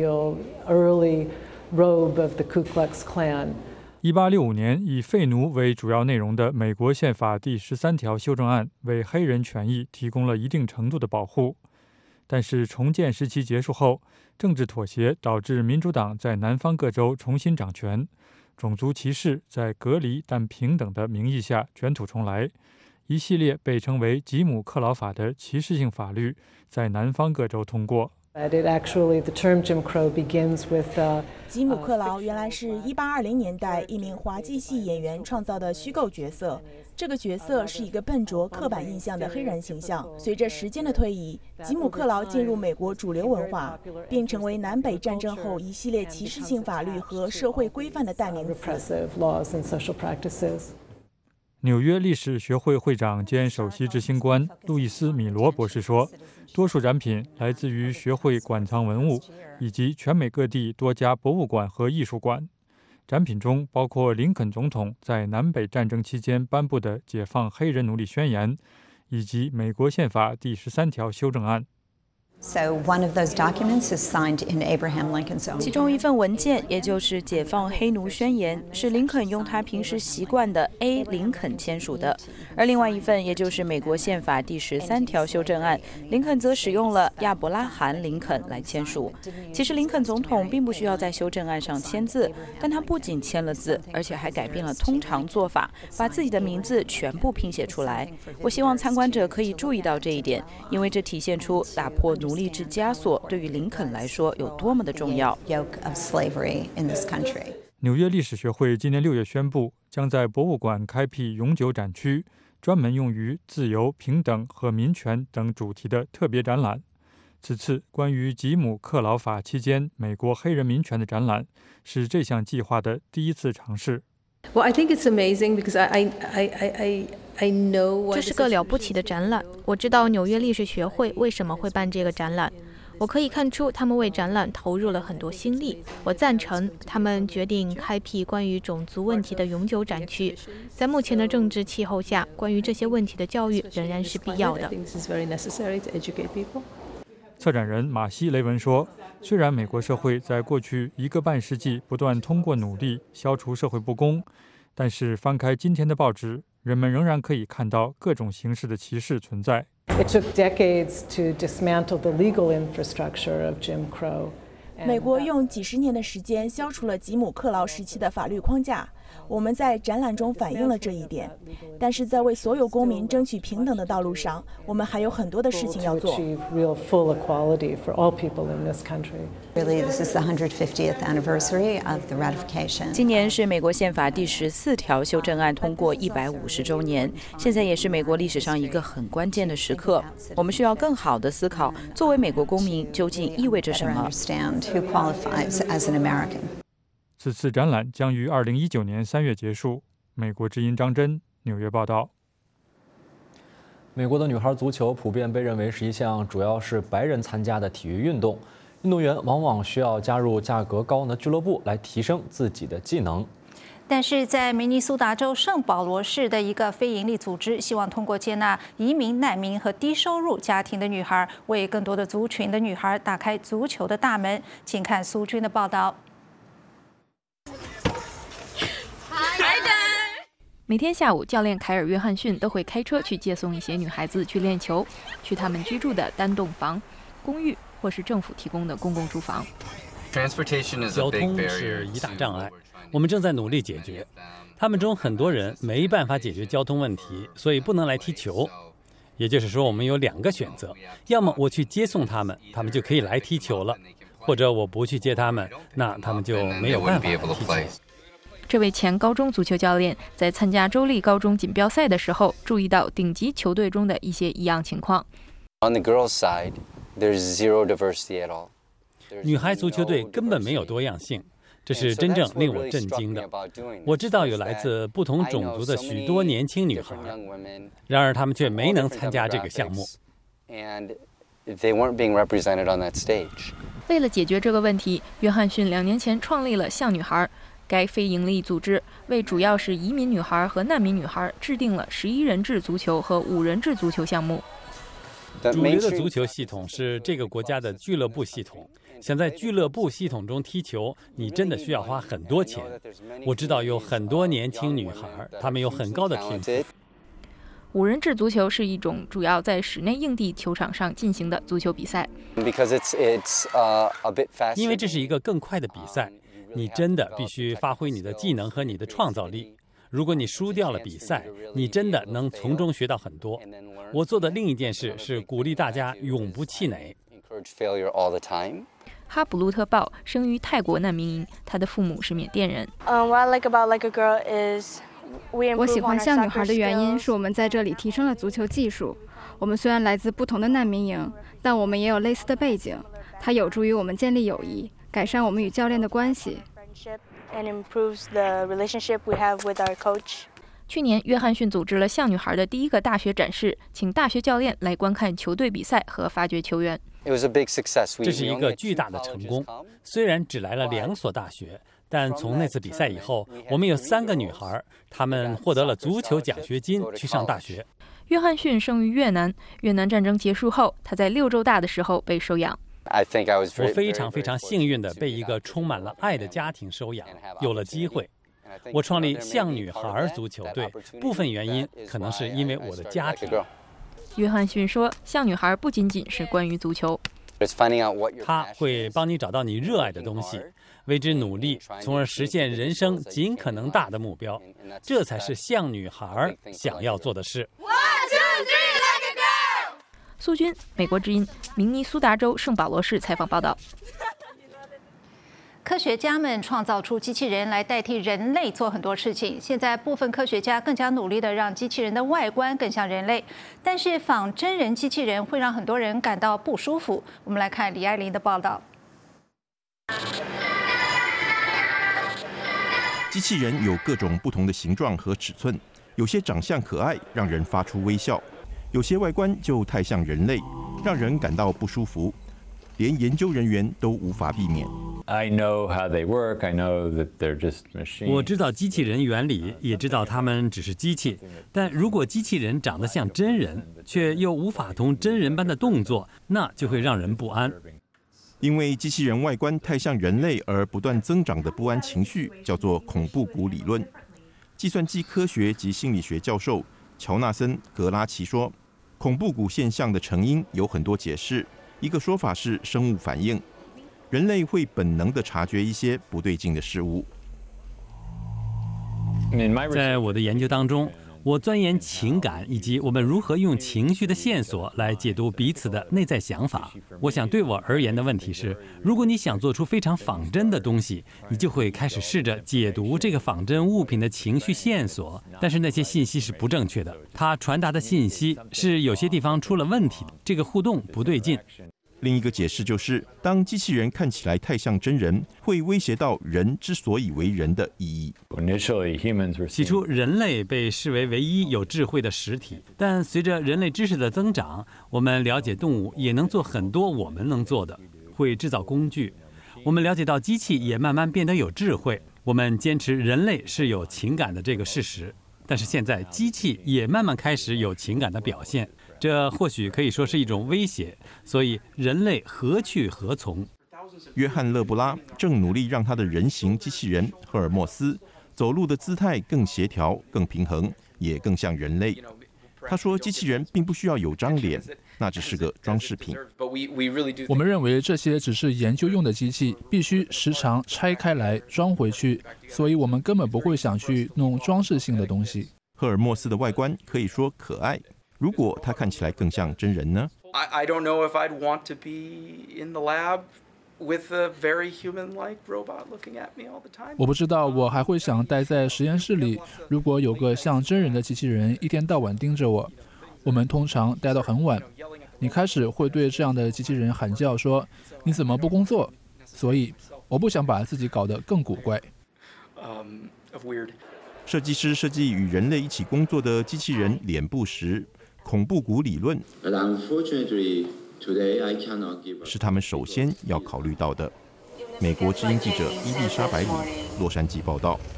一八六五年，以废奴为主要内容的美国宪法第十三条修正案为黑人权益提供了一定程度的保护。但是重建时期结束后，政治妥协导致民主党在南方各州重新掌权，种族歧视在隔离但平等的名义下卷土重来，一系列被称为吉姆·克劳法的歧视性法律在南方各州通过。 吉姆·克劳原来是一八二零年代一名滑稽戏演员创造的虚构角色，这个角色是一个笨拙、刻板印象的黑人形象。随着时间的推移，吉姆·克劳进入美国主流文化，并成为南北战争后一系列歧视性法律和社会规范的代名词。 纽约历史学会会长兼首席执行官路易斯·米罗博士说，多数展品来自于学会馆藏文物以及全美各地多家博物馆和艺术馆。展品中包括林肯总统在南北战争期间颁布的解放黑人奴隶宣言，以及美国宪法第十三条修正案。 So one of those documents is signed in Abraham Lincoln's own. 其中一份文件，也就是解放黑奴宣言，是林肯用他平时习惯的 A 林肯签署的，而另外一份，也就是美国宪法第十三条修正案，林肯则使用了亚伯拉罕·林肯来签署。其实林肯总统并不需要在修正案上签字，但他不仅签了字，而且还改变了通常做法，把自己的名字全部拼写出来。我希望参观者可以注意到这一点，因为这体现出打破奴隶制枷锁对于林肯来说有多么的重要。 纽约历史学会今年六月宣布，将在博物馆开辟永久展区， 专门用于自由、平等和民权等主题的特别展览。此次关于吉姆克劳法期间美国黑人民权的展览是这项计划的第一次尝试。 Well, I think it's amazing because I, I, I, I, I know 这是个了不起的展览。我知道纽约历史学会为什么会办这个展览。我可以看出他们为展览投入了很多心力。我赞成他们决定开辟关于种族问题的永久展区。在目前的政治气候下，关于这些问题的教育仍然是必要的。 策展人马西·雷文说，虽然美国社会在过去一个半世纪不断通过努力消除社会不公，但是翻开今天的报纸，人们仍然可以看到各种形式的歧视存在。 It took decades to dismantle the legal infrastructure of Jim Crow. 美国用几十年的时间消除了吉姆克劳时期的法律框架，我们在展览中反映了这一点。但是在为所有公民争取平等的道路上，我们还有很多的事情要做。 今年是美国宪法第十四条修正案通过一百五十周年，现在也是美国历史上一个很关键的时刻。我们需要更好地思考，作为美国公民究竟意味着什么。 此次展览将于二零一九年三月结束。美国之音张真，纽约报道。 美国的女孩足球普遍被认为是一项主要是白人参加的体育运动，运动员往往需要加入价格高昂的俱乐部来提升自己的技能。 但是在明尼苏达州圣保罗市的一个非营利组织，希望通过接纳移民、难民和低收入家庭的女孩，为更多的族群的女孩打开足球的大门。请看苏军的报道。 每天下午，教练凯尔·约翰逊都会开车去接送一些女孩子去练球，去他们居住的单栋房、公寓或是政府提供的公共住房。 交通是一大障碍，我们正在努力解决。他们中很多人没办法解决交通问题，所以不能来踢球。也就是说，我们有两个选择：要么我去接送他们，他们就可以来踢球了；或者我不去接他们，那他们就没有办法来踢球。 这位前高中足球教练在参加州立高中锦标赛的时候，注意到顶级球队中的一些异样情况。 女孩足球队根本没有多样性，这是真正令我震惊的。我知道有来自不同种族的许多年轻女孩，然而她们却没能参加这个项目。 为了解决这个问题，约翰逊两年前创立了像女孩。该非营利组织为主要是移民女孩和难民女孩制定了十一人制足球和五人制足球项目。 主流的足球系统是这个国家的俱乐部系统。想在俱乐部系统中踢球，你真的需要花很多钱。我知道有很多年轻女孩，她们有很高的天赋。 五人制足球是一种主要在室内硬地球场上进行的足球比赛。 因为这是一个更快的比赛。你真的必须发挥你的技能和你的创造力。如果你输掉了比赛，你真的能从中学到很多。我做的另一件事是鼓励大家永不气馁。 哈布鲁特鲍生于泰国难民营，他的父母是缅甸人。 我喜欢像女孩的原因是我们在这里提升了足球技术。我们虽然来自不同的难民营，但我们也有类似的背景，它有助于我们建立友谊，改善我们与教练的关系。 去年，约翰逊组织了像女孩的第一个大学展示，请大学教练来观看球队比赛和发掘球员。 这是一个巨大的成功。虽然只来了两所大学，但从那次比赛以后，我们有三个女孩，她们获得了足球奖学金去上大学。 约翰逊生于越南，越南战争结束后，他在六周大的时候被收养。 我非常非常幸运地被一个充满了爱的家庭收养，有了机会。我创立像女孩足球队，部分原因可能是因为我的家庭。 约翰逊说，像女孩不仅仅是关于足球， 它会帮你找到你热爱的东西，为之努力，从而实现人生尽可能大的目标。这才是像女孩想要做的事。 苏军，美国之音，明尼苏达州圣保罗市采访报道。 科学家们创造出机器人来代替人类做很多事情。现在部分科学家更加努力地让机器人的外观更像人类，但是仿真人机器人会让很多人感到不舒服。我们来看李爱玲的报道。 机器人有各种不同的形状和尺寸，有些长相可爱，让人发出微笑；有些外观就太像人类，让人感到不舒服。连研究人员都无法避免。 I know how they work. I know that they're just machines. 我知道机器人原理，也知道它们只是机器。但如果机器人长得像真人，却又无法同真人般的动作，那就会让人不安。 因为机器人外观太像人类而不断增长的不安情绪，叫做恐怖谷理论。计算机科学及心理学教授乔纳森·格拉奇说，恐怖谷现象的成因有很多解释。一个说法是生物反应，人类会本能地察觉一些不对劲的事物。 在我的研究当中，我钻研情感以及我们如何用情绪的线索来解读彼此的内在想法。我想对我而言的问题是，如果你想做出非常仿真的东西，你就会开始试着解读这个仿真物品的情绪线索，但是那些信息是不正确的，它传达的信息是有些地方出了问题的，这个互动不对劲。 另一个解释就是，当机器人看起来太像真人，会威胁到人之所以为人的意义。 起初，人类被视为唯一有智慧的实体，但随着人类知识的增长，我们了解动物也能做很多我们能做的，会制造工具。我们了解到机器也慢慢变得有智慧。我们坚持人类是有情感的这个事实，但是现在机器也慢慢开始有情感的表现。这或许可以说是一种威胁，所以人类何去何从？ 约翰·勒布拉正努力让他的人形机器人赫尔墨斯走路的姿态更协调、更平衡，也更像人类。他说，机器人并不需要有张脸，那只是个装饰品。 我们认为这些只是研究用的机器，必须时常拆开来装回去，所以我们根本不会想去弄装饰性的东西。 赫尔墨斯的外观可以说可爱。如果它看起来更像真人呢？ I, I don't know if I'd want to be in the lab with a very human-like robot looking at me all the time. 我不知道我还会想待在实验室里，如果有个像真人的机器人一天到晚盯着我。我们通常待到很晚，你开始会对这样的机器人喊叫说：“你怎么不工作？”所以我不想把自己搞得更古怪。 Um, of weird. 设计师设计与人类一起工作的机器人脸部时，恐怖谷理论是他们首先要考虑到的。美国之音记者伊丽莎白里，洛杉矶报道。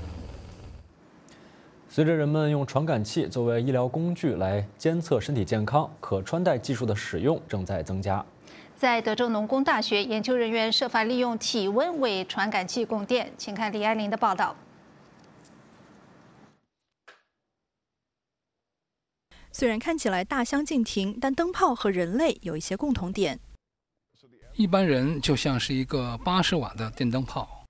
随着人们用传感器作为医疗工具来监测身体健康，可穿戴技术的使用正在增加。 在德州农工大学，研究人员设法利用体温为传感器供电。请看李爱玲的报道。 虽然看起来大相径庭，但灯泡和人类有一些共同点。 一般人就像是一个八十瓦的电灯泡。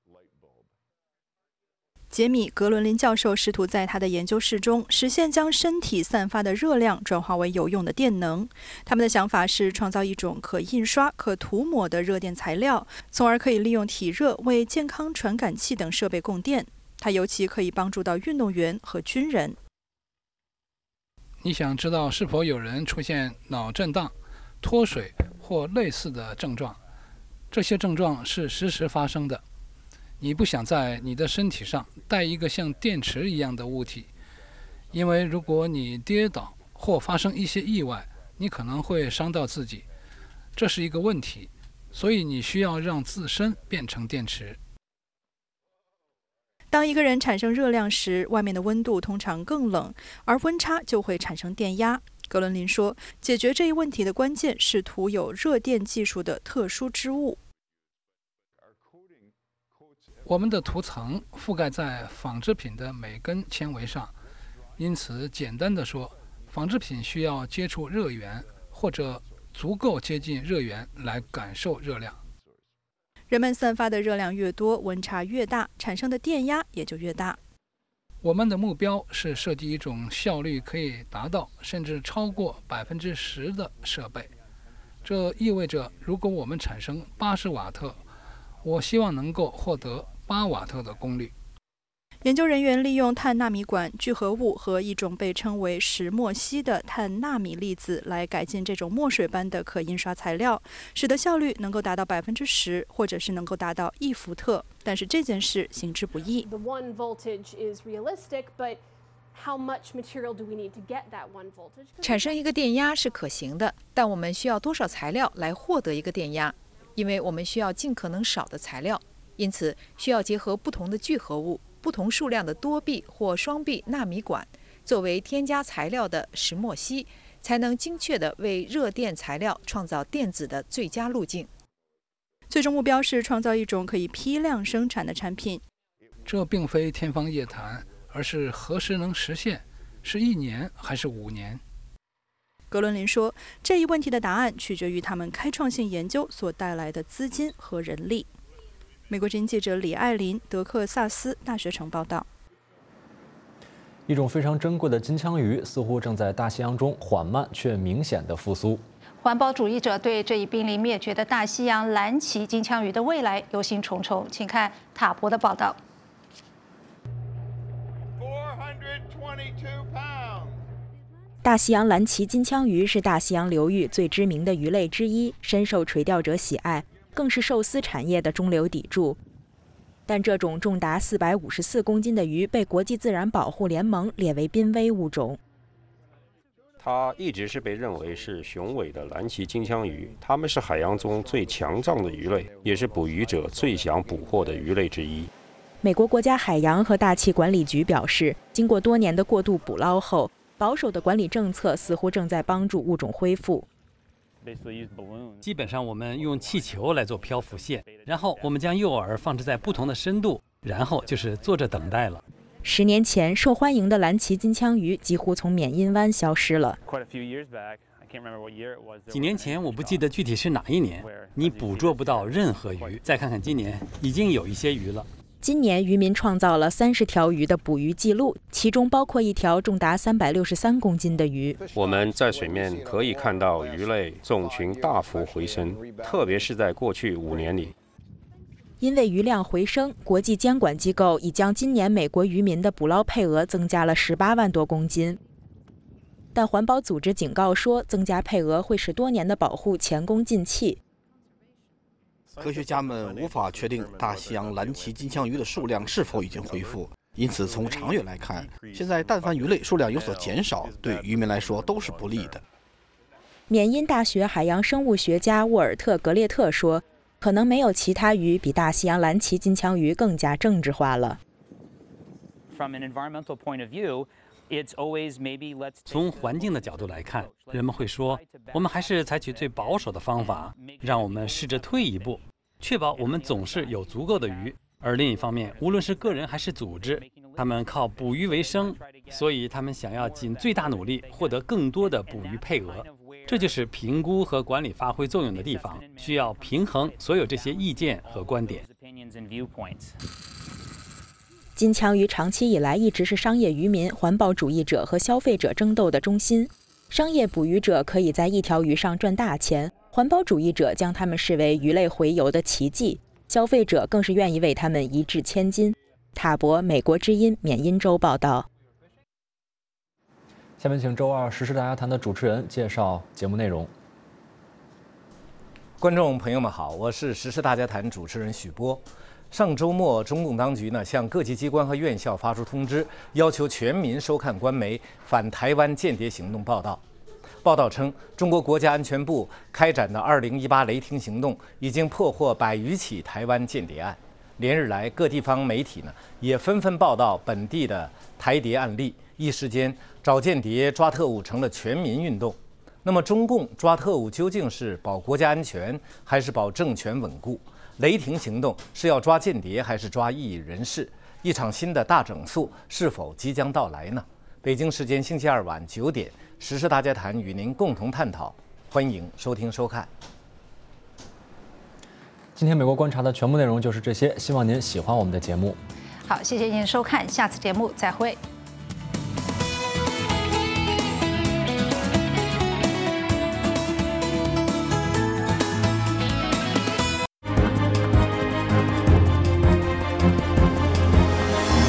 杰米·格伦林教授试图在他的研究室中实现将身体散发的热量转化为有用的电能。他们的想法是创造一种可印刷、可涂抹的热电材料，从而可以利用体热为健康传感器等设备供电。它尤其可以帮助到运动员和军人。 你想知道是否有人出现脑震荡、脱水或类似的症状？这些症状是实时发生的。你不想在你的身体上带一个像电池一样的物体，因为如果你跌倒或发生一些意外，你可能会伤到自己，这是一个问题。所以你需要让自身变成电池。 当一个人产生热量时，外面的温度通常更冷，而温差就会产生电压。格伦林说，解决这一问题的关键是涂有热电技术的特殊织物。 我们的涂层覆盖在纺织品的每根纤维上，因此简单的说，纺织品需要接触热源或者足够接近热源来感受热量。 人们散发的热量越多，温差越大，产生的电压也就越大。 我们的目标是设计一种效率可以达到甚至超过百分之十的设备。这意味着，如果我们产生八十瓦特， 我希望能够获得八瓦特的功率。 研究人员利用碳纳米管聚合物和一种被称为石墨烯的碳纳米粒子来改进这种墨水般的可印刷材料，使得效率能够达到百分之十，或者是能够达到一伏特。但是这件事行之不易。 产生一个电压是可行的，但我们需要多少材料来获得一个电压？因为我们需要尽可能少的材料，因此需要结合不同的聚合物。不同数量的多臂或双臂纳米管作为添加材料的石墨烯，才能精确地为热电材料创造电子的最佳路径。 最终目标是创造一种可以批量生产的产品。 这并非天方夜谭，而是何时能实现？是一年还是五年？ 格伦林说，这一问题的答案取决于他们开创性研究所带来的资金和人力。美国之音记者李爱琳，德克萨斯大学城报道。 一种非常珍贵的金枪鱼似乎正在大西洋中缓慢却明显的复苏。 环保主义者对这一濒临灭绝的大西洋蓝鳍金枪鱼的未来忧心忡忡，请看塔博的报道。 大西洋蓝鳍金枪鱼是大西洋流域最知名的鱼类之一，深受垂钓者喜爱。更是寿司产业的中流砥柱，但这种重达四百五十四公斤的鱼被国际自然保护联盟列为濒危物种。 它一直是被认为是雄伟的蓝鳍金枪鱼，它们是海洋中最强壮的鱼类，也是捕鱼者最想捕获的鱼类之一。 美国国家海洋和大气管理局表示，经过多年的过度捕捞后，保守的管理政策似乎正在帮助物种恢复。 基本上我们用气球来做漂浮线，然后我们将诱饵放置在不同的深度，然后就是坐着等待了。 十年前，受欢迎的蓝鳍金枪鱼几乎从缅因湾消失了。 几年前我不记得具体是哪一年，你捕捉不到任何鱼。再看看今年，已经有一些鱼了。 今年渔民创造了三十条鱼的捕鱼记录，其中包括一条重达三百六十三公斤的鱼。 我们在水面可以看到鱼类种群大幅回升，特别是在过去五年里。 因为鱼量回升，国际监管机构已将今年美国渔民的捕捞配额增加了十八万多公斤。但环保组织警告说，增加配额会使多年的保护前功尽弃。 科学家们无法确定大西洋蓝鳍金枪鱼的数量是否已经恢复，因此从长远来看，现在但凡鱼类数量有所减少，对渔民来说都是不利的。 缅因大学海洋生物学家沃尔特·格列特说，可能没有其他鱼比大西洋蓝鳍金枪鱼更加政治化了。 从环境的角度来看，人们会说，我们还是采取最保守的方法，让我们试着退一步，确保我们总是有足够的鱼。而另一方面，无论是个人还是组织，他们靠捕鱼为生，所以他们想要尽最大努力获得更多的捕鱼配额。这就是评估和管理发挥作用的地方，需要平衡所有这些意见和观点。 金枪鱼长期以来一直是商业渔民、环保主义者和消费者争斗的中心。商业捕鱼者可以在一条鱼上赚大钱，环保主义者将它们视为鱼类洄游的奇迹，消费者更是愿意为它们一掷千金。塔博，美国之音缅因州报道。 下面请周二时事大家谈的主持人介绍节目内容。 观众朋友们好，我是时事大家谈主持人许波。上周末，中共当局呢向各级机关和院校发出通知，要求全民收看官媒反台湾间谍行动报道。报道称，中国国家安全部开展的二零一八雷霆行动已经破获百余起台湾间谍案。连日来，各地方媒体呢也纷纷报道本地的台谍案例，一时间找间谍、抓特务成了全民运动。那么，中共抓特务究竟是保国家安全，还是保政权稳固？雷霆行动是要抓间谍，还是抓异议人士？一场新的大整肃是否即将到来呢？北京时间星期二晚九点，时事大家谈与您共同探讨，欢迎收听收看。 今天美国观察的全部内容就是这些，希望您喜欢我们的节目。 好，谢谢您收看，下次节目再会。